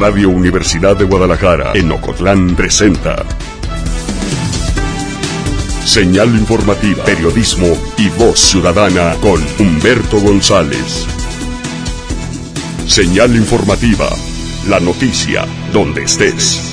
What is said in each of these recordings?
Radio Universidad de Guadalajara en Ocotlán presenta Señal informativa, periodismo y voz ciudadana con Humberto González. Señal informativa, la noticia donde estés.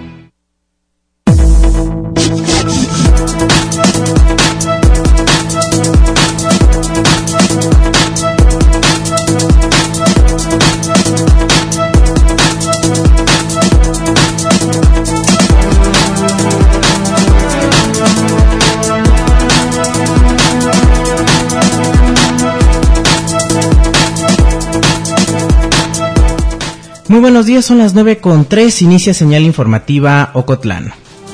Muy buenos días, son las 9:03, inicia Señal Informativa Ocotlán.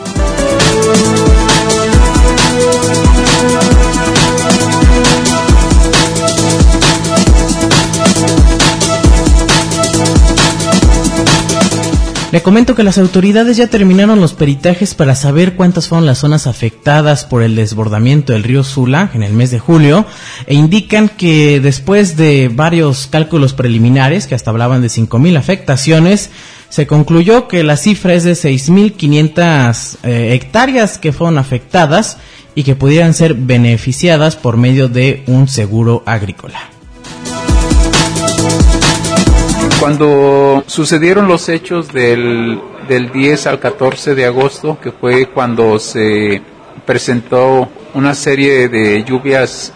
Le comento que las autoridades ya terminaron los peritajes para saber cuántas fueron las zonas afectadas por el desbordamiento del río Sula en el mes de julio, e indican que después de varios cálculos preliminares, que hasta hablaban de 5,000 afectaciones, se concluyó que la cifra es de 6,500 hectáreas que fueron afectadas y que pudieran ser beneficiadas por medio de un seguro agrícola. Cuando sucedieron los hechos del 10 al 14 de agosto, que fue cuando se presentó una serie de lluvias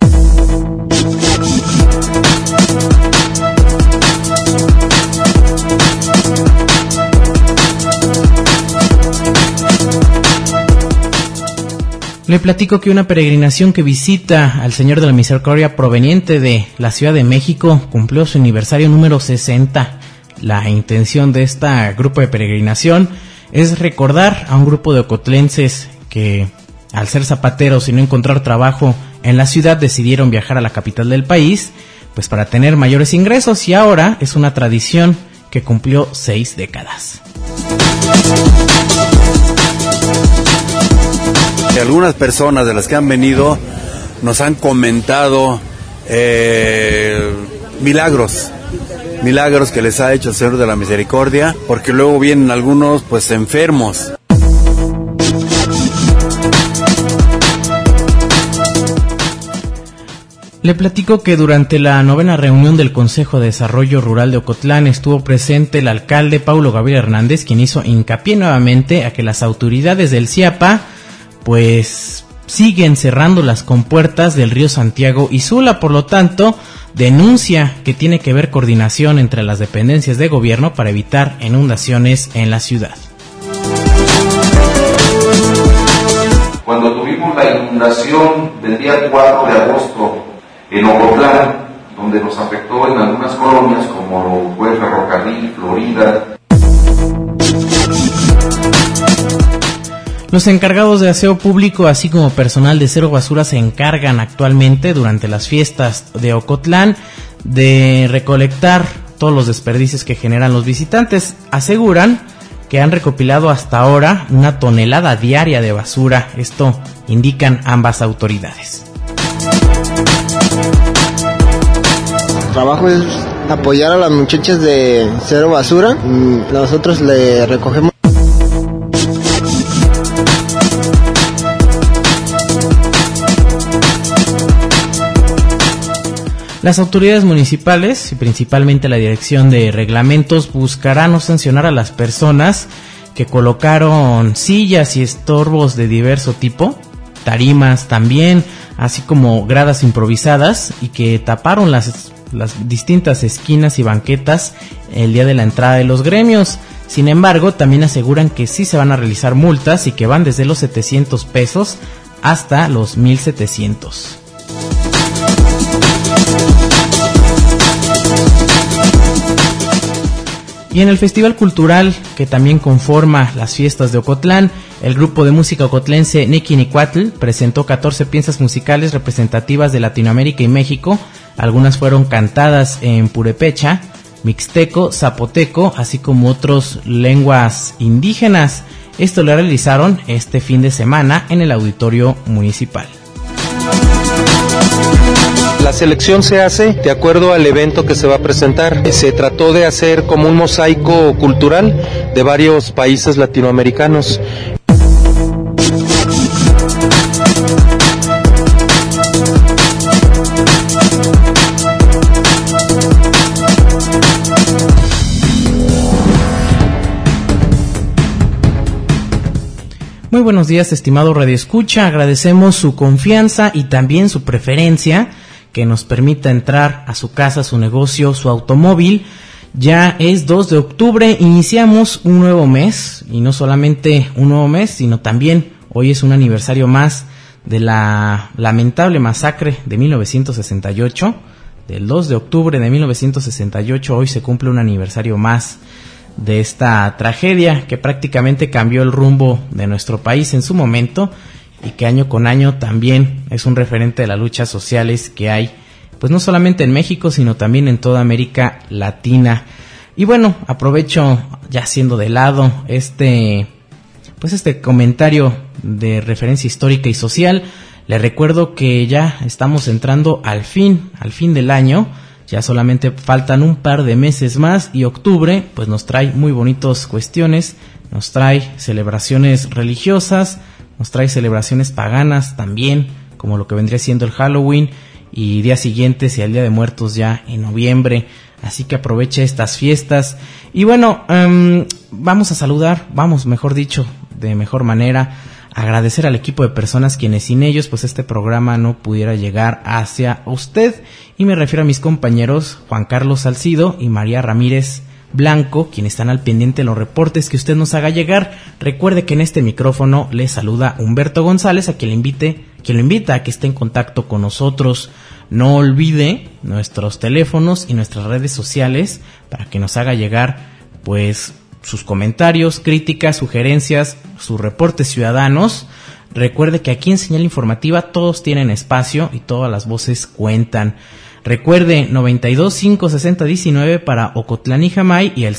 Le platico que una peregrinación que visita al Señor de la Misericordia proveniente de la Ciudad de México cumplió su aniversario número 60. La intención de este grupo de peregrinación es recordar a un grupo de ocotlenses que, al ser zapateros y no encontrar trabajo en la ciudad, decidieron viajar a la capital del país, pues para tener mayores ingresos, y ahora es una tradición que cumplió 6 décadas. Algunas personas de las que han venido nos han comentado milagros que les ha hecho el Señor de la Misericordia, porque luego vienen algunos pues enfermos. Le platico que durante la 9ª reunión del Consejo de Desarrollo Rural de Ocotlán estuvo presente el alcalde Paulo Gabriel Hernández, quien hizo hincapié nuevamente a que las autoridades del CIAPA pues siguen cerrando las compuertas del río Santiago y Sula. Por lo tanto, denuncia que tiene que haber coordinación entre las dependencias de gobierno para evitar inundaciones en la ciudad. Cuando tuvimos la inundación del día 4 de agosto en Ocotlán, donde nos afectó en algunas colonias como fue Ferrocarril, Florida. Los encargados de aseo público, así como personal de Cero Basura, se encargan actualmente durante las fiestas de Ocotlán de recolectar todos los desperdicios que generan los visitantes. Aseguran que han recopilado hasta ahora 1 tonelada diaria de basura. Esto indican ambas autoridades. El trabajo es apoyar a las muchachas de Cero Basura. Nosotros le recogemos. Las autoridades municipales y principalmente la Dirección de Reglamentos buscarán no sancionar a las personas que colocaron sillas y estorbos de diverso tipo, tarimas también, así como gradas improvisadas, y que taparon las distintas esquinas y banquetas el día de la entrada de los gremios. Sin embargo, también aseguran que sí se van a realizar multas y que van desde los 700 pesos hasta los 1,700. Y en el festival cultural que también conforma las fiestas de Ocotlán, el grupo de música ocotlense Nequinicuatl presentó 14 piezas musicales representativas de Latinoamérica y México. Algunas fueron cantadas en purépecha, mixteco, zapoteco, así como otras lenguas indígenas. Esto lo realizaron este fin de semana en el auditorio municipal. La selección se hace de acuerdo al evento que se va a presentar. Se trató de hacer como un mosaico cultural de varios países latinoamericanos. Muy buenos días, estimado radioescucha, agradecemos su confianza y también su preferencia que nos permita entrar a su casa, su negocio, su automóvil. Ya es 2 de octubre, iniciamos un nuevo mes, y no solamente un nuevo mes, sino también hoy es un aniversario más de la lamentable masacre de 1968, del 2 de octubre de 1968, hoy se cumple un aniversario más de esta tragedia que prácticamente cambió el rumbo de nuestro país en su momento y que año con año también es un referente de las luchas sociales que hay, pues no solamente en México, sino también en toda América Latina. Y bueno, aprovecho ya siendo de lado este comentario de referencia histórica y social. Le recuerdo que ya estamos entrando al fin del año. Ya solamente faltan un par de meses más y octubre pues nos trae muy bonitas cuestiones, nos trae celebraciones religiosas, nos trae celebraciones paganas también, como lo que vendría siendo el Halloween y días siguientes y el Día de Muertos ya en noviembre. Así que aproveche estas fiestas. Y bueno, vamos a saludar, mejor dicho, de mejor manera, agradecer al equipo de personas quienes sin ellos pues este programa no pudiera llegar hacia usted, y me refiero a mis compañeros Juan Carlos Salcido y María Ramírez Blanco, quienes están al pendiente de los reportes que usted nos haga llegar. Recuerde que en este micrófono le saluda Humberto González, a quien lo invita a que esté en contacto con nosotros. No olvide nuestros teléfonos y nuestras redes sociales para que nos haga llegar pues sus comentarios, críticas, sugerencias, sus reportes ciudadanos. Recuerde que aquí en Señal Informativa todos tienen espacio y todas las voces cuentan. Recuerde 92-560-19 para Ocotlán y Jamay y el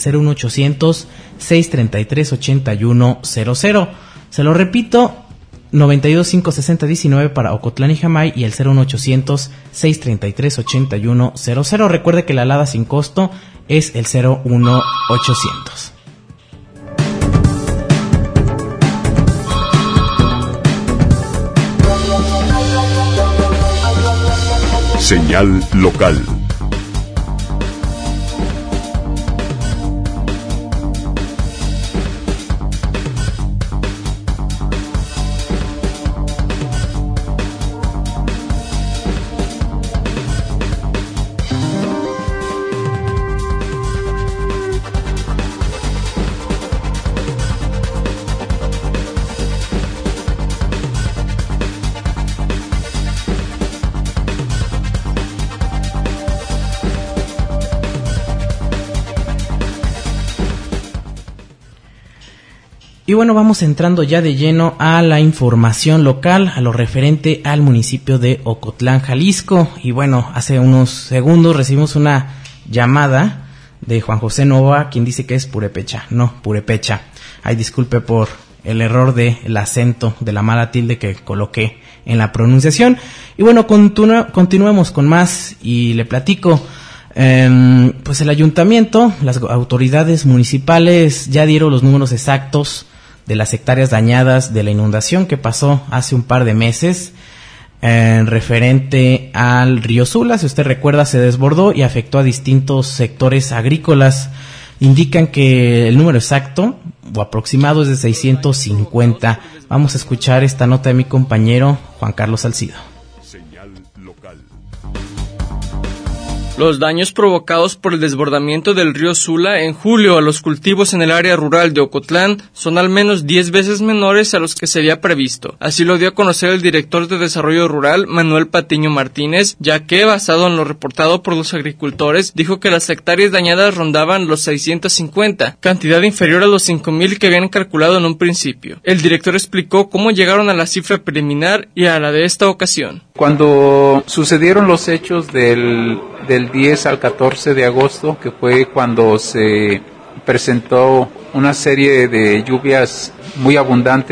01800-633-8100. Se lo repito, 92-560-19 para Ocotlán y Jamay y el 01800-633-8100. Recuerde que la alada sin costo es el 01800. Señal local. Y bueno, vamos entrando ya de lleno a la información local, a lo referente al municipio de Ocotlán, Jalisco. Y bueno, hace unos segundos recibimos una llamada de Juan José Nova, quien dice que es Purepecha, no Purepecha. Ay, disculpe por el error del acento, de la mala tilde que coloqué en la pronunciación. Y bueno, continuemos con más y le platico. Pues el ayuntamiento, las autoridades municipales ya dieron los números exactos de las hectáreas dañadas de la inundación que pasó hace un par de meses, referente al río Sula. Si usted recuerda, se desbordó y afectó a distintos sectores agrícolas. Indican que el número exacto o aproximado es de 650. Vamos a escuchar esta nota de mi compañero Juan Carlos Salcido. Los daños provocados por el desbordamiento del río Sula en julio a los cultivos en el área rural de Ocotlán son al menos 10 veces menores a los que se había previsto. Así lo dio a conocer el director de Desarrollo Rural, Manuel Patiño Martínez, ya que, basado en lo reportado por los agricultores, dijo que las hectáreas dañadas rondaban los 650, cantidad inferior a los 5,000 que habían calculado en un principio. El director explicó cómo llegaron a la cifra preliminar y a la de esta ocasión. Cuando sucedieron los hechos del 10 al 14 de agosto, que fue cuando se presentó una serie de lluvias muy abundantes,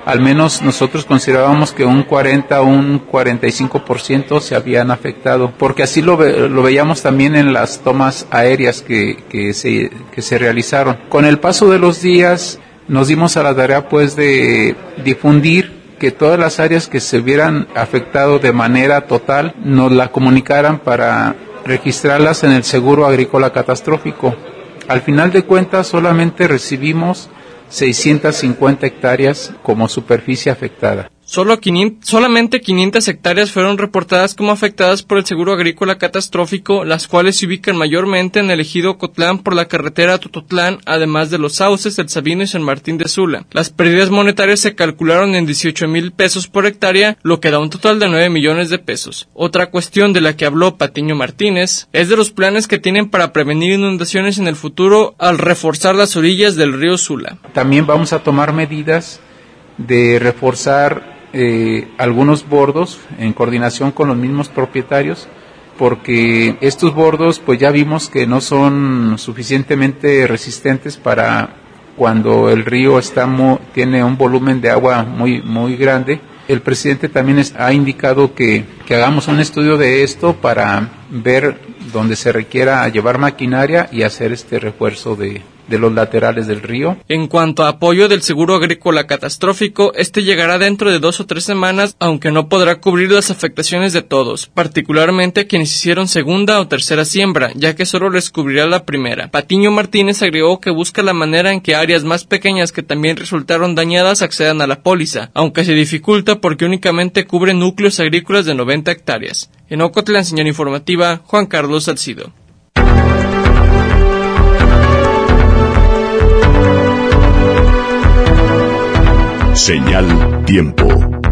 al menos nosotros considerábamos que un 40 o un 45% se habían afectado, porque así lo veíamos también en las tomas aéreas que se realizaron. Con el paso de los días nos dimos a la tarea pues de difundir que todas las áreas que se hubieran afectado de manera total nos la comunicaran para registrarlas en el seguro agrícola catastrófico. Al final de cuentas solamente recibimos 650 hectáreas como superficie afectada. Solamente 500 hectáreas fueron reportadas como afectadas por el seguro agrícola catastrófico, las cuales se ubican mayormente en el ejido Ocotlán por la carretera Tototlán, además de los sauces, El Sabino y San Martín de Sula. Las pérdidas monetarias se calcularon en 18,000 pesos por hectárea, lo que da un total de 9 millones de pesos. Otra cuestión de la que habló Patiño Martínez es de los planes que tienen para prevenir inundaciones en el futuro al reforzar las orillas del río Sula. También vamos a tomar medidas de reforzar algunos bordos en coordinación con los mismos propietarios, porque estos bordos pues ya vimos que no son suficientemente resistentes para cuando el río tiene un volumen de agua muy grande. El presidente también ha indicado que hagamos un estudio de esto para ver donde se requiera llevar maquinaria y hacer este refuerzo de los laterales del río. En cuanto a apoyo del seguro agrícola catastrófico, este llegará dentro de 2 o 3 semanas, aunque no podrá cubrir las afectaciones de todos, particularmente quienes hicieron segunda o tercera siembra, ya que solo les cubrirá la primera. Patiño Martínez agregó que busca la manera en que áreas más pequeñas que también resultaron dañadas accedan a la póliza, aunque se dificulta porque únicamente cubre núcleos agrícolas de 90 hectáreas. En Ocotlán, señal informativa, Juan Carlos Salcido. Señal Tiempo.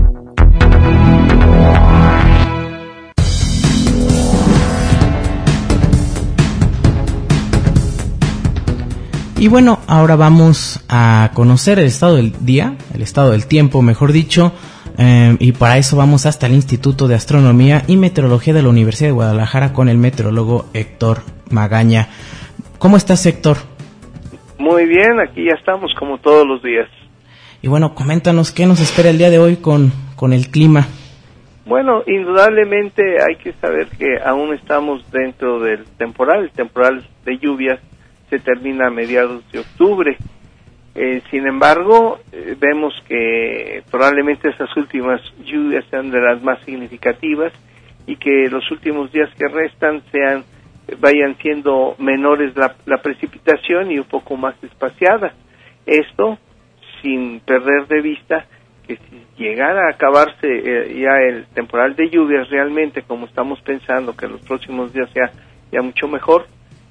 Y bueno, ahora vamos a conocer el estado del día, el estado del tiempo, mejor dicho, y para eso vamos hasta el Instituto de Astronomía y Meteorología de la Universidad de Guadalajara con el meteorólogo Héctor Magaña. ¿Cómo estás, Héctor? Muy bien, aquí ya estamos como todos los días. Y bueno, coméntanos qué nos espera el día de hoy con el clima. Bueno, indudablemente hay que saber que aún estamos dentro del temporal. El temporal de lluvias se termina a mediados de octubre. Sin embargo, vemos que probablemente esas últimas lluvias sean de las más significativas y que los últimos días que restan vayan siendo menores la precipitación y un poco más espaciadas. Esto sin perder de vista que si llegara a acabarse ya el temporal de lluvias realmente, como estamos pensando que en los próximos días sea ya mucho mejor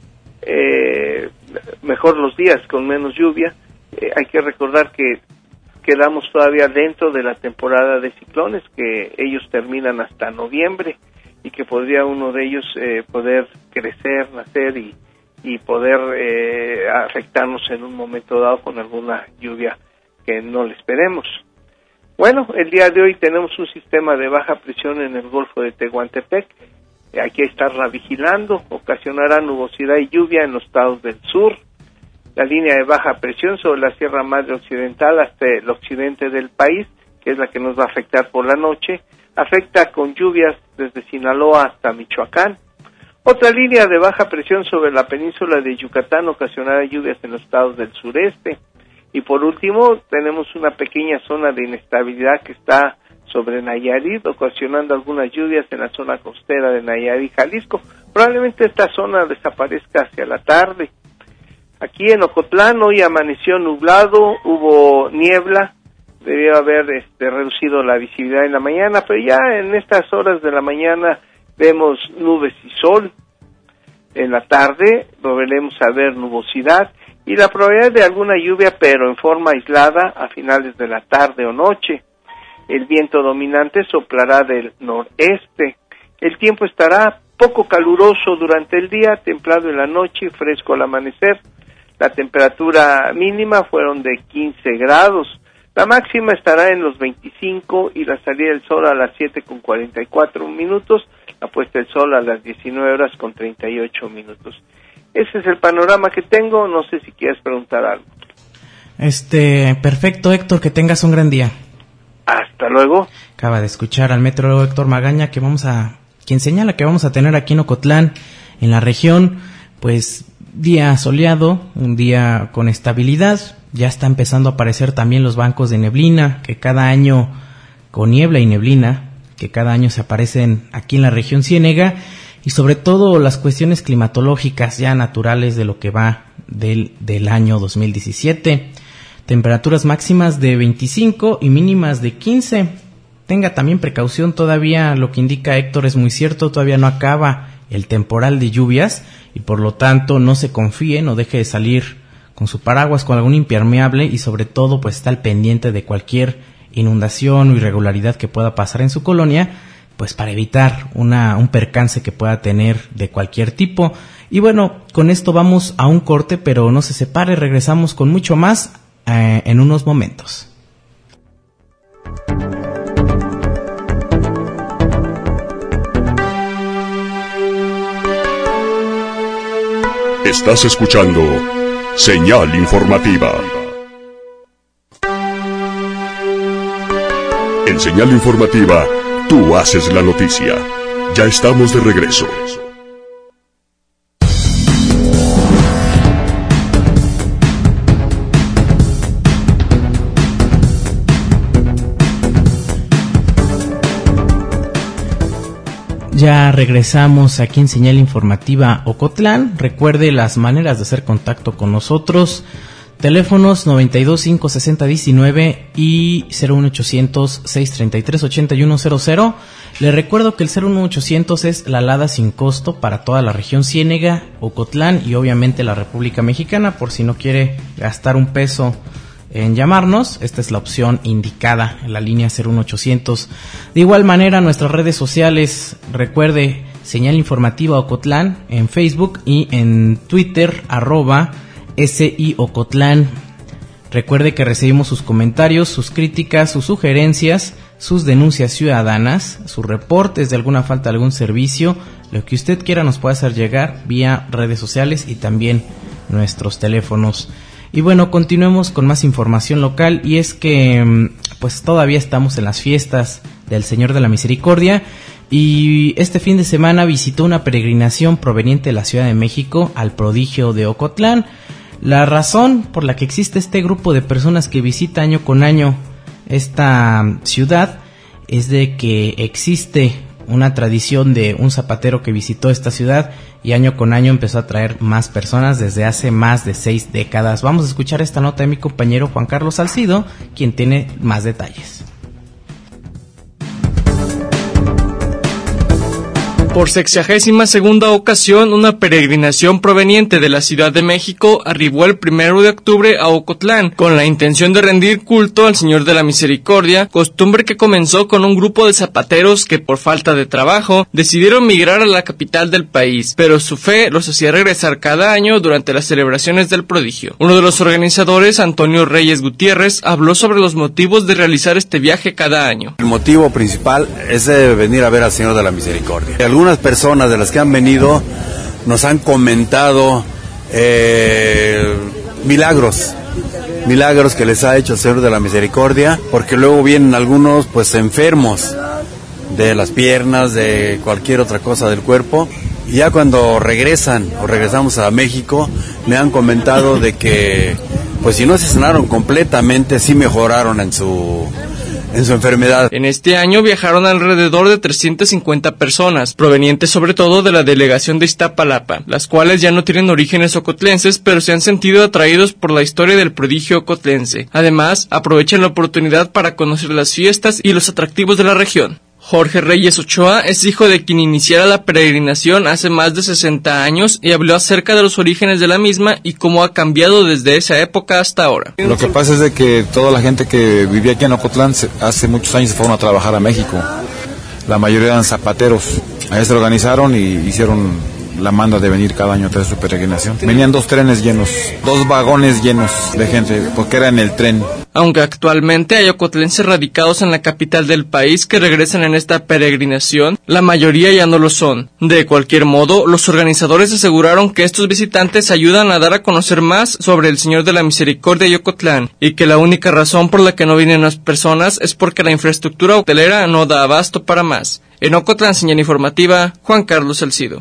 los días con menos lluvia, hay que recordar que quedamos todavía dentro de la temporada de ciclones, que ellos terminan hasta noviembre y que podría uno de ellos poder crecer, nacer y poder afectarnos en un momento dado con alguna lluvia que no le esperemos. Bueno, el día de hoy tenemos un sistema de baja presión en el Golfo de Tehuantepec. Hay que estarla vigilando, ocasionará nubosidad y lluvia en los estados del sur. La línea de baja presión sobre la Sierra Madre Occidental hasta el occidente del país, que es la que nos va a afectar por la noche, afecta con lluvias desde Sinaloa hasta Michoacán. Otra línea de baja presión sobre la península de Yucatán ocasionará lluvias en los estados del sureste. Y por último, tenemos una pequeña zona de inestabilidad que está sobre Nayarit, ocasionando algunas lluvias en la zona costera de Nayarit, Jalisco. Probablemente esta zona desaparezca hacia la tarde. Aquí en Ocotlán hoy amaneció nublado, hubo niebla, debió haber reducido la visibilidad en la mañana, pero ya en estas horas de la mañana vemos nubes y sol. En la tarde volveremos a ver nubosidad y la probabilidad de alguna lluvia, pero en forma aislada a finales de la tarde o noche. El viento dominante soplará del noreste. El tiempo estará poco caluroso durante el día, templado en la noche y fresco al amanecer. La temperatura mínima fueron de 15 grados. La máxima estará en los 25 y la salida del sol a las 7:44, la puesta del sol a las 19:38. Ese es el panorama que tengo, no sé si quieres preguntar algo. Perfecto, Héctor, que tengas un gran día. Hasta luego. Acaba de escuchar al metrólogo Héctor Magaña, quien señala que vamos a tener aquí en Ocotlán, en la región, pues día soleado, un día con estabilidad. Ya está empezando a aparecer también los bancos de neblina, que cada año, con niebla y neblina, que cada año se aparecen aquí en la región ciénega, y sobre todo las cuestiones climatológicas ya naturales de lo que va del año 2017. Temperaturas máximas de 25 y mínimas de 15. Tenga también precaución, todavía lo que indica Héctor es muy cierto, todavía no acaba el temporal de lluvias y por lo tanto no se confíe, no deje de salir con su paraguas, con algún impermeable y sobre todo pues está al pendiente de cualquier inundación o irregularidad que pueda pasar en su colonia, pues para evitar un percance que pueda tener de cualquier tipo. Y bueno, con esto vamos a un corte, pero no se separe, regresamos con mucho más en unos momentos. Estás escuchando Señal Informativa. En Señal Informativa, tú haces la noticia. Ya estamos de regreso. Ya regresamos aquí en Señal Informativa Ocotlán. Recuerde las maneras de hacer contacto con nosotros. Teléfonos 92-560-19 y 01800-633-8100. Le recuerdo que el 01800 es la alada sin costo para toda la región ciénega, Ocotlán y obviamente la República Mexicana. Por si no quiere gastar un peso en llamarnos, esta es la opción indicada en la línea 01800. De igual manera, nuestras redes sociales, recuerde Señal Informativa Ocotlán en Facebook y en Twitter @SI Ocotlán. Recuerde que recibimos sus comentarios, sus críticas, sus sugerencias, sus denuncias ciudadanas, sus reportes de alguna falta de algún servicio, lo que usted quiera nos puede hacer llegar vía redes sociales y también nuestros teléfonos. Y bueno, continuemos con más información local y es que pues todavía estamos en las fiestas del Señor de la Misericordia y este fin de semana visitó una peregrinación proveniente de la Ciudad de México al prodigio de Ocotlán. La razón por la que existe este grupo de personas que visita año con año esta ciudad es de que existe una tradición de un zapatero que visitó esta ciudad y año con año empezó a traer más personas desde hace más de 6 décadas. Vamos a escuchar esta nota de mi compañero Juan Carlos Salcido, quien tiene más detalles. Por 62ª ocasión, una peregrinación proveniente de la Ciudad de México arribó el 1 de octubre a Ocotlán, con la intención de rendir culto al Señor de la Misericordia, costumbre que comenzó con un grupo de zapateros que por falta de trabajo decidieron migrar a la capital del país, pero su fe los hacía regresar cada año durante las celebraciones del prodigio. Uno de los organizadores, Antonio Reyes Gutiérrez, habló sobre los motivos de realizar este viaje cada año. El motivo principal es de venir a ver al Señor de la Misericordia. Algunas personas de las que han venido nos han comentado milagros que les ha hecho el Señor de la Misericordia, porque luego vienen algunos pues enfermos de las piernas, de cualquier otra cosa del cuerpo, y ya cuando regresamos a México me han comentado de que pues si no se sanaron completamente, sí mejoraron en su enfermedad. En este año viajaron alrededor de 350 personas, provenientes sobre todo de la delegación de Iztapalapa, las cuales ya no tienen orígenes ocotlenses, pero se han sentido atraídos por la historia del prodigio ocotlense. Además, aprovechan la oportunidad para conocer las fiestas y los atractivos de la región. Jorge Reyes Ochoa es hijo de quien iniciara la peregrinación hace más de 60 años y habló acerca de los orígenes de la misma y cómo ha cambiado desde esa época hasta ahora. Lo que pasa es de que toda la gente que vivía aquí en Ocotlán hace muchos años se fueron a trabajar a México. La mayoría eran zapateros. Ahí se organizaron y hicieron la manda de venir cada año a traer su peregrinación. Venían 2 trenes llenos, 2 vagones llenos de gente, porque era en el tren. Aunque actualmente hay ocotlenses radicados en la capital del país que regresan en esta peregrinación, la mayoría ya no lo son. De cualquier modo, los organizadores aseguraron que estos visitantes ayudan a dar a conocer más sobre el Señor de la Misericordia y Ocotlán, y que la única razón por la que no vienen las personas es porque la infraestructura hotelera no da abasto para más. En Ocotlán, señal informativa, Juan Carlos Salcido.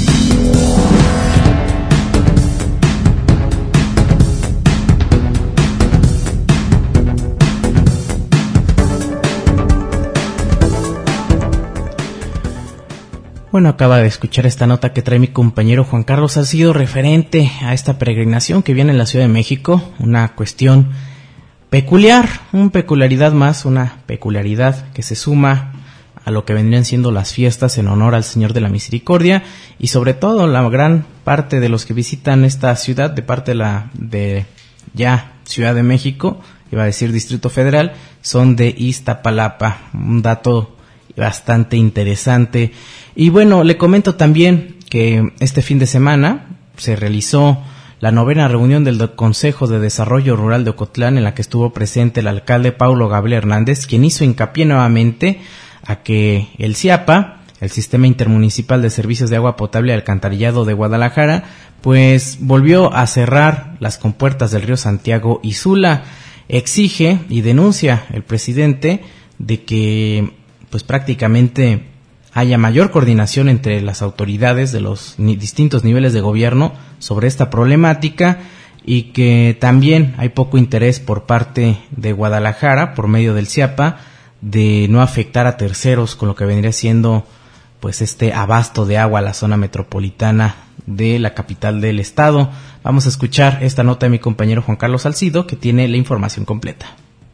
Bueno, acaba de escuchar esta nota que trae mi compañero Juan Carlos Salcido referente a esta peregrinación que viene en la Ciudad de México, una cuestión peculiar, una peculiaridad que se suma a lo que vendrían siendo las fiestas en honor al Señor de la Misericordia, y sobre todo la gran parte de los que visitan esta ciudad de parte de Ciudad de México, iba a decir Distrito Federal, son de Iztapalapa, un dato bastante interesante. Y bueno, le comento también que este fin de semana se realizó la 9ª reunión del Consejo de Desarrollo Rural de Ocotlán, en la que estuvo presente el alcalde Paulo Gabriel Hernández, quien hizo hincapié nuevamente a que el CIAPA, el Sistema Intermunicipal de Servicios de Agua Potable y Alcantarillado de Guadalajara, pues volvió a cerrar las compuertas del río Santiago y Sula. Exige y denuncia el presidente de que pues prácticamente haya mayor coordinación entre las autoridades de los distintos niveles de gobierno sobre esta problemática, y que también hay poco interés por parte de Guadalajara, por medio del CIAPA, de no afectar a terceros con lo que vendría siendo pues este abasto de agua a la zona metropolitana de la capital del estado. Vamos a escuchar esta nota de mi compañero Juan Carlos Salcido, que tiene la información completa.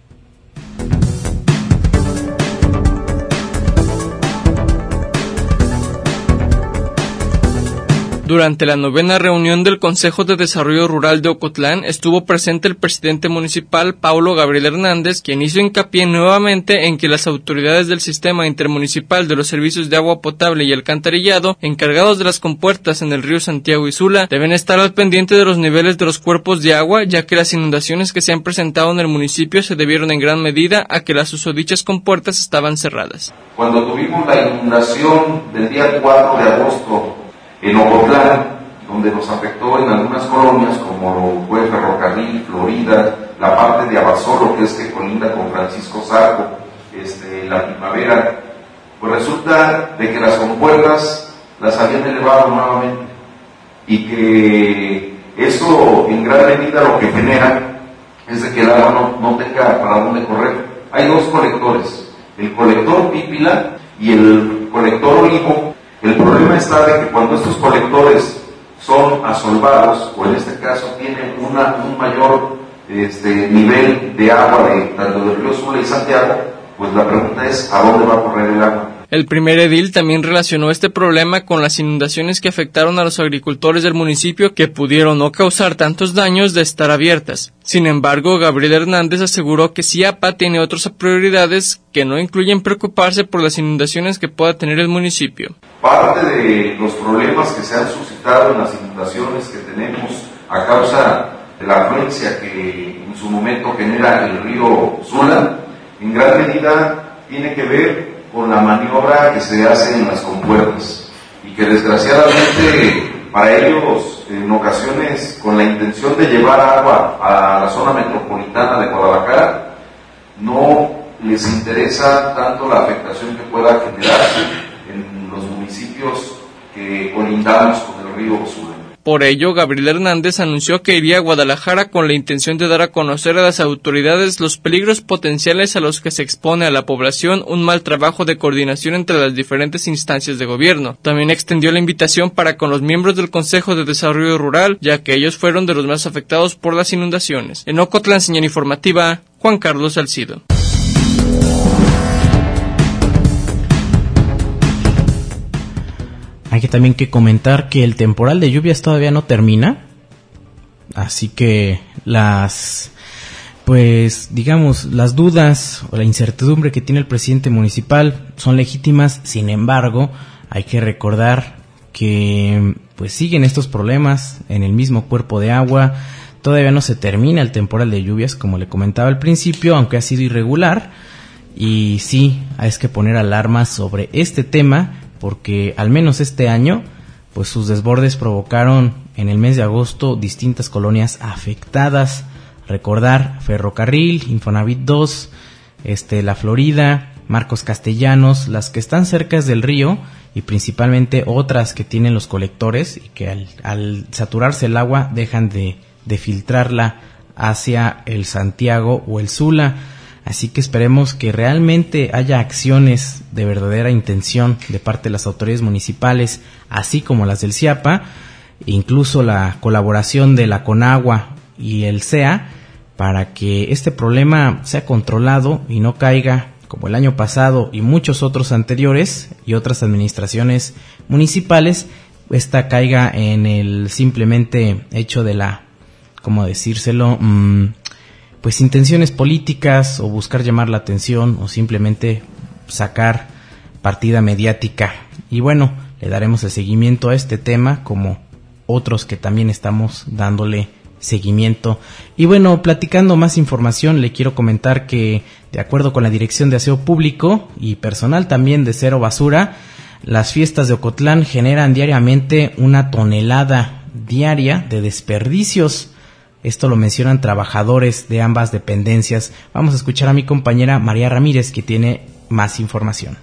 Durante la 9ª reunión del Consejo de Desarrollo Rural de Ocotlán estuvo presente el presidente municipal Paulo Gabriel Hernández, quien hizo hincapié nuevamente en que las autoridades del Sistema Intermunicipal de los Servicios de Agua Potable y Alcantarillado, encargados de las compuertas en el río Santiago y Sula, deben estar al pendiente de los niveles de los cuerpos de agua, ya que las inundaciones que se han presentado en el municipio se debieron en gran medida a que las susodichas compuertas estaban cerradas. Cuando tuvimos la inundación del día 4 de agosto en Ocotlán, donde nos afectó en algunas colonias como fue Ferrocarril, Florida, la parte de Abasolo, que es que colinda con Francisco Zarco, la Primavera, pues resulta de que las compuertas las habían elevado nuevamente, y que eso en gran medida lo que genera es de que el agua no tenga para dónde correr. Hay dos colectores, el colector Pípila y el colector Olivo. El problema está de que cuando estos colectores son asolvados, o en este caso tienen un mayor nivel de agua tanto del río Sula y Santiago, pues la pregunta es ¿a dónde va a correr el agua? El primer edil también relacionó este problema con las inundaciones que afectaron a los agricultores del municipio, que pudieron no causar tantos daños de estar abiertas. Sin embargo, Gabriel Hernández aseguró que CIAPA tiene otras prioridades que no incluyen preocuparse por las inundaciones que pueda tener el municipio. Parte de los problemas que se han suscitado en las inundaciones que tenemos a causa de la afluencia que en su momento genera el río Sula, en gran medida tiene que ver con la maniobra que se hace en las compuertas, y que desgraciadamente para ellos en ocasiones con la intención de llevar agua a la zona metropolitana de Guadalajara no les interesa tanto la afectación que pueda generarse en los municipios que colindamos con el río Sula. Por ello, Gabriel Hernández anunció que iría a Guadalajara con la intención de dar a conocer a las autoridades los peligros potenciales a los que se expone a la población un mal trabajo de coordinación entre las diferentes instancias de gobierno. También extendió la invitación para con los miembros del Consejo de Desarrollo Rural, ya que ellos fueron de los más afectados por las inundaciones. En Ocotlán, señal informativa, Juan Carlos Salcido. Hay que también comentar que el temporal de lluvias todavía no termina, así que las dudas o la incertidumbre que tiene el presidente municipal son legítimas. Sin embargo, hay que recordar que pues siguen estos problemas en el mismo cuerpo de agua. todavía no se termina el temporal de lluvias, como le comentaba al principio, aunque ha sido irregular. Y sí, hay que poner alarmas sobre este tema, porque al menos este año, pues sus desbordes provocaron en el mes de agosto distintas colonias afectadas. Recordar Ferrocarril, Infonavit 2, La Florida, Marcos Castellanos, las que están cerca del río, y principalmente otras que tienen los colectores y que al saturarse el agua dejan de filtrarla hacia el Santiago o el Sula. Así que esperemos que realmente haya acciones de verdadera intención de parte de las autoridades municipales, así como las del CIAPA, incluso la colaboración de la Conagua y el CEA, para que este problema sea controlado y no caiga, como el año pasado y muchos otros anteriores y otras administraciones municipales, caiga en el simplemente hecho de la, ¿cómo decírselo?, pues intenciones políticas o buscar llamar la atención o simplemente sacar partida mediática. Y bueno, le daremos el seguimiento a este tema como otros que también estamos dándole seguimiento. Y bueno, platicando más información, le quiero comentar que de acuerdo con la Dirección de Aseo Público y personal también de Cero Basura, las fiestas de Ocotlán generan diariamente 1 tonelada diaria de desperdicios. Esto lo mencionan trabajadores de ambas dependencias. Vamos a escuchar a mi compañera María Ramírez, que tiene más información.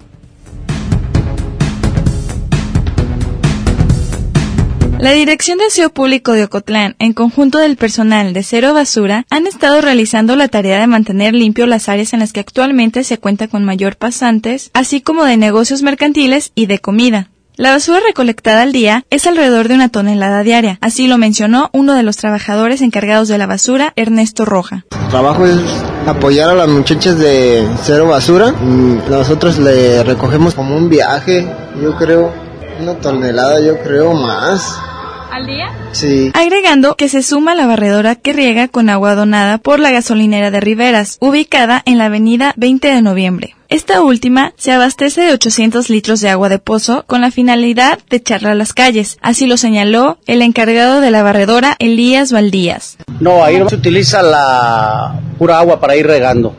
La Dirección de Aseo Público de Ocotlán, en conjunto del personal de Cero Basura, han estado realizando la tarea de mantener limpio las áreas en las que actualmente se cuenta con mayor pasantes, así como de negocios mercantiles y de comida. La basura recolectada al día es alrededor de 1 tonelada diaria, así lo mencionó uno de los trabajadores encargados de la basura, Ernesto Roja. El trabajo es apoyar a las muchachas de Cero Basura. Nosotros le recogemos como un viaje, yo creo, 1 tonelada, yo creo más. ¿Al día? Sí. Agregando que se suma la barredora que riega con agua donada por la gasolinera de Riveras, ubicada en la avenida 20 de noviembre. Esta última se abastece de 800 litros de agua de pozo con la finalidad de echarla a las calles. Así lo señaló el encargado de la barredora, Elías Valdías. No, ahí no se utiliza la pura agua para ir regando.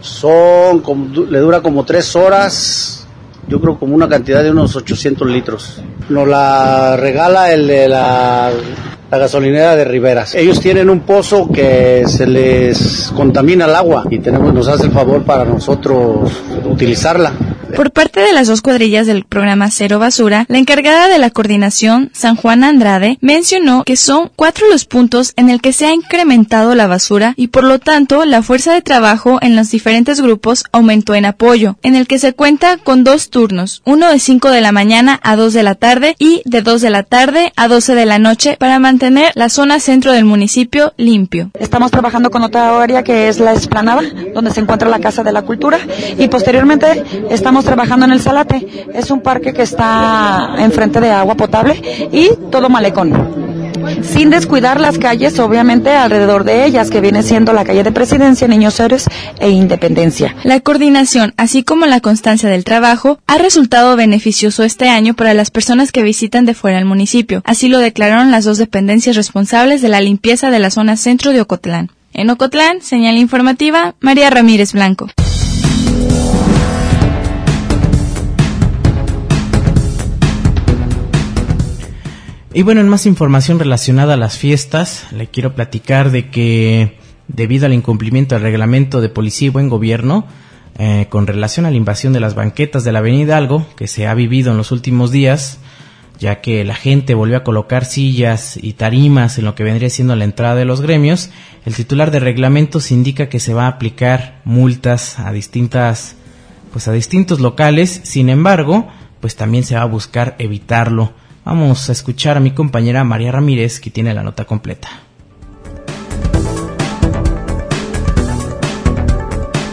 Le dura como 3 horas, yo creo como una cantidad de unos 800 litros. Nos la regala el de la gasolinera de Riveras. Ellos tienen un pozo que se les contamina el agua y nos hace el favor para nosotros utilizarla. Por parte de las 2 cuadrillas del programa Cero Basura, la encargada de la coordinación, San Juan Andrade, mencionó que son 4 los puntos en el que se ha incrementado la basura y por lo tanto la fuerza de trabajo en los diferentes grupos aumentó en apoyo, en el que se cuenta con 2 turnos, uno de 5 de la mañana a 2 de la tarde y de 2 de la tarde a 12 de la noche para mantener la zona centro del municipio limpio. Estamos trabajando con otra área que es la explanada, donde se encuentra la Casa de la Cultura, y posteriormente estamos trabajando en el Salate. Es un parque que está enfrente de agua potable y todo malecón, sin descuidar las calles, obviamente, alrededor de ellas, que viene siendo la calle de Presidencia, Niños Héroes e Independencia. La coordinación, así como la constancia del trabajo, ha resultado beneficioso este año para las personas que visitan de fuera el municipio. Así lo declararon las 2 dependencias responsables de la limpieza de la zona centro de Ocotlán. En Ocotlán, señal informativa, María Ramírez Blanco. Y bueno, en más información relacionada a las fiestas, le quiero platicar de que debido al incumplimiento del reglamento de policía y buen gobierno, con relación a la invasión de las banquetas de la Avenida Hidalgo, que se ha vivido en los últimos días, ya que la gente volvió a colocar sillas y tarimas en lo que vendría siendo la entrada de los gremios, el titular de reglamentos indica que se va a aplicar multas a distintos locales. Sin embargo, pues también se va a buscar evitarlo. Vamos a escuchar a mi compañera María Ramírez, que tiene la nota completa.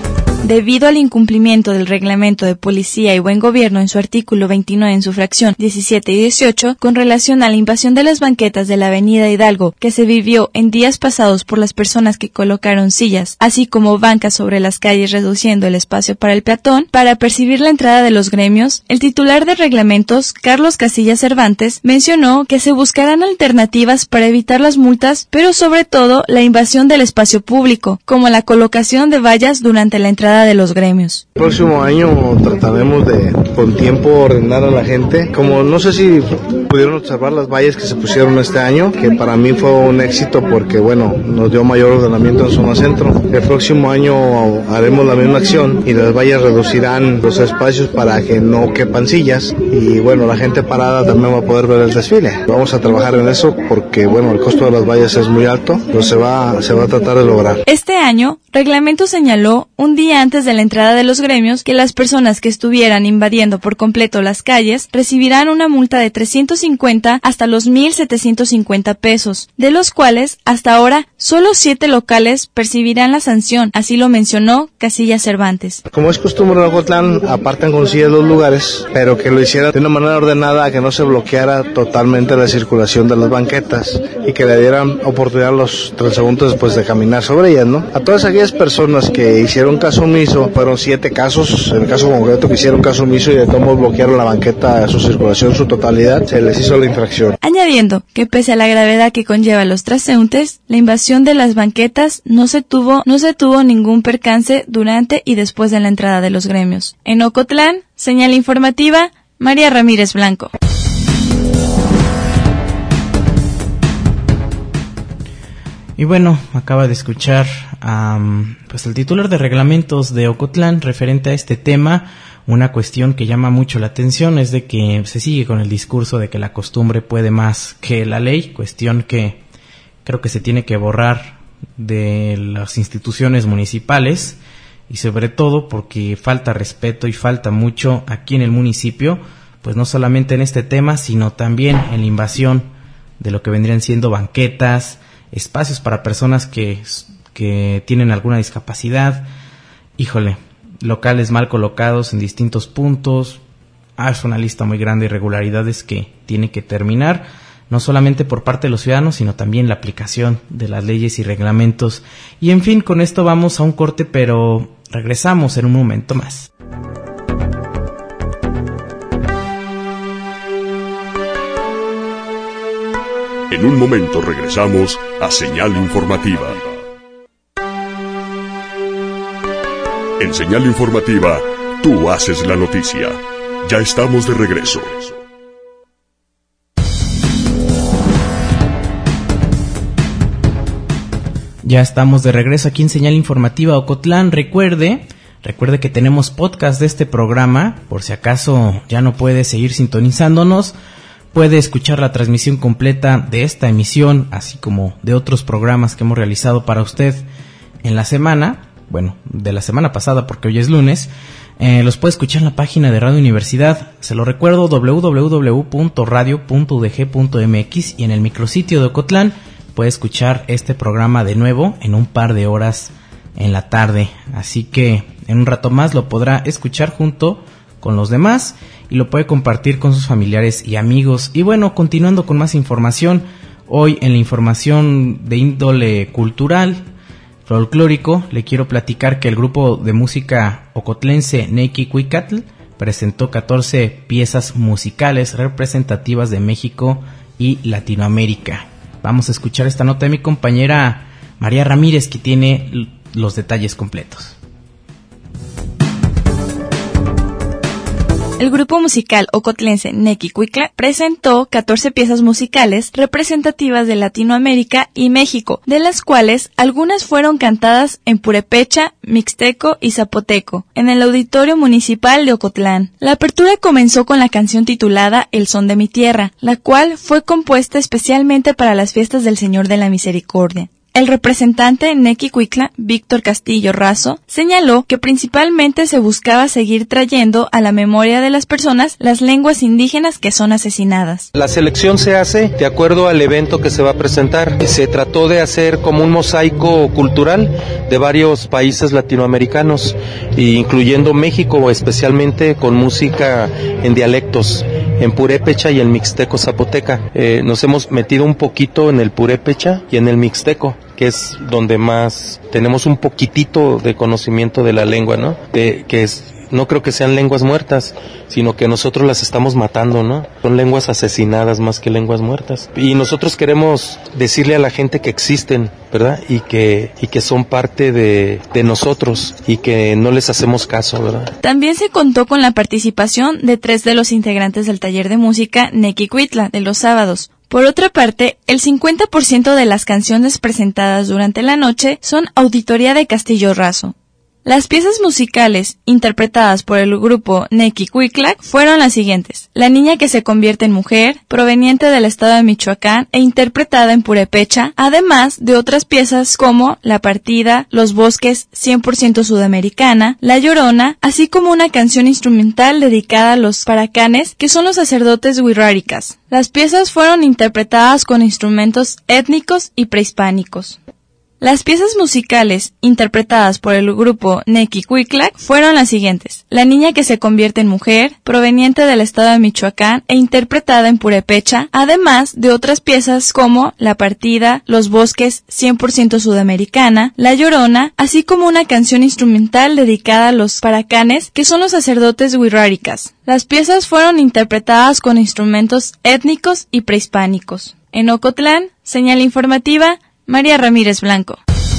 Debido al incumplimiento del Reglamento de Policía y Buen Gobierno en su artículo 29 en su fracción 17 y 18, con relación a la invasión de las banquetas de la Avenida Hidalgo, que se vivió en días pasados por las personas que colocaron sillas, así como bancas sobre las calles reduciendo el espacio para el peatón, para percibir la entrada de los gremios, el titular de reglamentos, Carlos Casillas Cervantes, mencionó que se buscarán alternativas para evitar las multas, pero sobre todo la invasión del espacio público, como la colocación de vallas durante la entrada de los gremios. El próximo año trataremos de con tiempo ordenar a la gente. Como no sé si pudieron observar las vallas que se pusieron este año, que para mí fue un éxito porque bueno, nos dio mayor ordenamiento en zona centro. El próximo año haremos la misma acción y las vallas reducirán los espacios para que no quepan sillas y bueno, la gente parada también va a poder ver el desfile. Vamos a trabajar en eso porque bueno, el costo de las vallas es muy alto, pero se va a tratar de lograr. Este año, Reglamento señaló un día antes de la entrada de los gremios que las personas que estuvieran invadiendo por completo las calles recibirán una multa de 350 hasta los 1,750 pesos, de los cuales hasta ahora solo 7 locales percibirán la sanción, así lo mencionó Casillas Cervantes. Como es costumbre en Ocotlán, apartan con sillas los lugares, pero que lo hicieran de una manera ordenada, que no se bloqueara totalmente la circulación de las banquetas y que le dieran oportunidad a los transeúntes pues de caminar sobre ellas, ¿no? A todas aquellas personas que hicieron caso omiso, fueron 7 casos, en el caso concreto que hicieron caso omiso y de todos modos bloquearon la banqueta, su circulación, su totalidad, se les hizo la infracción. Añadiendo que pese a la gravedad que conlleva los transeúntes, la invasión de las banquetas no se tuvo ningún percance durante y después de la entrada de los gremios. En Ocotlán, señal informativa, María Ramírez Blanco. Y bueno, acaba de escuchar pues el titular de reglamentos de Ocotlán referente a este tema. Una cuestión que llama mucho la atención es de que se sigue con el discurso de que la costumbre puede más que la ley, cuestión que creo que se tiene que borrar de las instituciones municipales y sobre todo porque falta respeto y falta mucho aquí en el municipio, pues no solamente en este tema, sino también en la invasión de lo que vendrían siendo banquetas, espacios para personas que tienen alguna discapacidad, híjole, locales mal colocados en distintos puntos. Es una lista muy grande de irregularidades que tiene que terminar, no solamente por parte de los ciudadanos, sino también la aplicación de las leyes y reglamentos. Y en fin, con esto vamos a un corte, pero regresamos en un momento más. En un momento regresamos a Señal Informativa. En Señal Informativa, tú haces la noticia. Ya estamos de regreso. Ya estamos de regreso aquí en Señal Informativa Ocotlán. Recuerde que tenemos podcast de este programa, por si acaso ya no puede seguir sintonizándonos. Puede escuchar la transmisión completa de esta emisión, así como de otros programas que hemos realizado para usted en la semana, bueno, de la semana pasada porque hoy es lunes. Los puede escuchar en la página de Radio Universidad, se lo recuerdo, www.radio.udg.mx, y en el micrositio de Ocotlán puede escuchar este programa de nuevo en un par de horas en la tarde. Así que en un rato más lo podrá escuchar junto con los demás y lo puede compartir con sus familiares y amigos. Y bueno, continuando con más información, hoy en la información de índole cultural, folclórico, le quiero platicar que el grupo de música ocotlense Nequicuicatl presentó 14 piezas musicales representativas de México y Latinoamérica. Vamos a escuchar esta nota de mi compañera María Ramírez, que tiene los detalles completos. El grupo musical ocotlense Nequicuicla presentó 14 piezas musicales representativas de Latinoamérica y México, de las cuales algunas fueron cantadas en purépecha, mixteco y zapoteco, en el Auditorio Municipal de Ocotlán. La apertura comenzó con la canción titulada El Son de mi Tierra, la cual fue compuesta especialmente para las fiestas del Señor de la Misericordia. El representante Nequicuicla, Víctor Castillo Razo, señaló que principalmente se buscaba seguir trayendo a la memoria de las personas las lenguas indígenas que son asesinadas. La selección se hace de acuerdo al evento que se va a presentar. Se trató de hacer como un mosaico cultural de varios países latinoamericanos, incluyendo México, especialmente con música en dialectos, en purépecha y en mixteco zapoteca. Nos hemos metido un poquito en el purépecha y en el mixteco, que es donde más tenemos un poquitito de conocimiento de la lengua, ¿no? No creo que sean lenguas muertas, sino que nosotros las estamos matando, ¿no? Son lenguas asesinadas más que lenguas muertas. Y nosotros queremos decirle a la gente que existen, ¿verdad? Y que son parte de nosotros y que no les hacemos caso, ¿verdad? También se contó con la participación de 3 de los integrantes del taller de música Nequicuitla de los sábados. Por otra parte, el 50% de las canciones presentadas durante la noche son autoría de Castillo Razo. Las piezas musicales interpretadas por el grupo Nequicuiclac fueron las siguientes: La niña que se convierte en mujer, proveniente del estado de Michoacán e interpretada en purépecha, además de otras piezas como La partida, Los bosques, 100% sudamericana, La llorona, así como una canción instrumental dedicada a los paracanes, que son los sacerdotes huirráricas. Las piezas fueron interpretadas con instrumentos étnicos y prehispánicos. Las piezas musicales interpretadas por el grupo Nequicuiclac fueron las siguientes: La niña que se convierte en mujer, proveniente del estado de Michoacán e interpretada en purépecha, además de otras piezas como La partida, Los bosques, 100% sudamericana, La llorona, así como una canción instrumental dedicada a los paracanes, que son los sacerdotes huirráricas. Las piezas fueron interpretadas con instrumentos étnicos y prehispánicos. En Ocotlán, señal informativa, María Ramírez Blanco.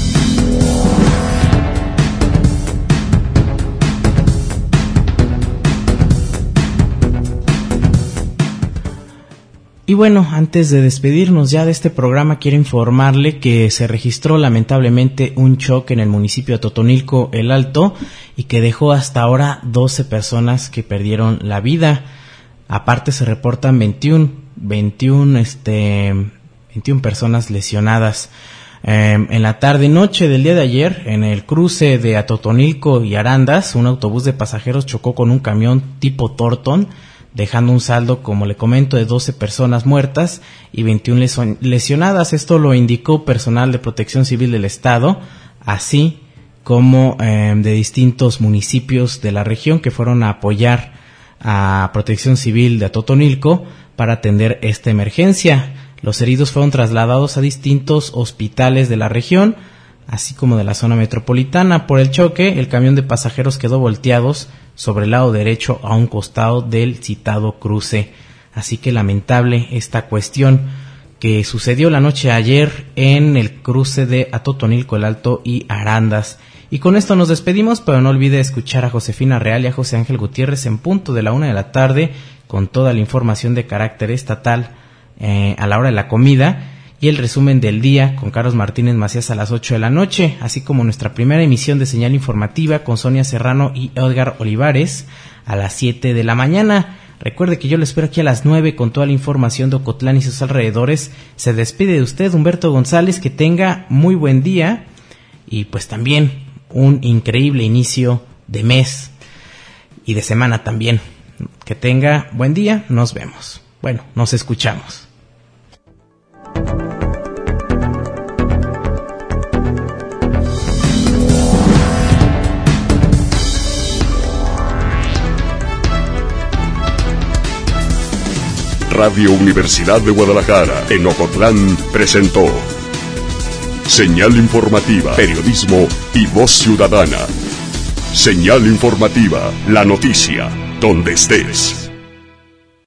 Y bueno, antes de despedirnos ya de este programa, quiero informarle que se registró lamentablemente un choque en el municipio de Totonilco El Alto y que dejó hasta ahora 12 personas que perdieron la vida. Aparte se reportan 21 personas lesionadas. En la tarde-noche del día de ayer, en el cruce de Atotonilco y Arandas, un autobús de pasajeros chocó con un camión tipo Torton, dejando un saldo, como le comento, de 12 personas muertas y 21 lesionadas. Esto lo indicó personal de Protección Civil del Estado, así como de distintos municipios de la región que fueron a apoyar a Protección Civil de Atotonilco para atender esta emergencia. Los heridos fueron trasladados a distintos hospitales de la región, así como de la zona metropolitana. Por el choque, el camión de pasajeros quedó volteados sobre el lado derecho a un costado del citado cruce. Así que lamentable esta cuestión que sucedió la noche de ayer en el cruce de Atotonilco El Alto y Arandas. Y con esto nos despedimos, pero no olvide escuchar a Josefina Real y a José Ángel Gutiérrez en punto de la 1 de la tarde con toda la información de carácter estatal a la hora de la comida, y el resumen del día con Carlos Martínez Macías a las 8 de la noche, así como nuestra primera emisión de señal informativa con Sonia Serrano y Edgar Olivares a las 7 de la mañana. Recuerde que yo lo espero aquí a las 9 con toda la información de Ocotlán y sus alrededores. Se despide de usted Humberto González, que tenga muy buen día y pues también un increíble inicio de mes y de semana también. Que tenga buen día, nos vemos. Bueno, nos escuchamos. Radio Universidad de Guadalajara en Ocotlán presentó Señal Informativa, Periodismo y Voz Ciudadana. Señal Informativa, la noticia, donde estés.